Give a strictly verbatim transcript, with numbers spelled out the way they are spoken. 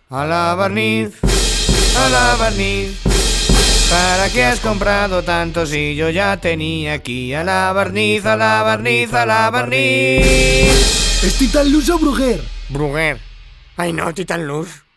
A la barniz, a la barniz. ¿Para qué has comprado tanto si yo ya tenía aquí? A la barniz, a la barniz, a la barniz. ¿Es Titan Luz o Bruguer? Bruguer. Ay no, Titan Luz.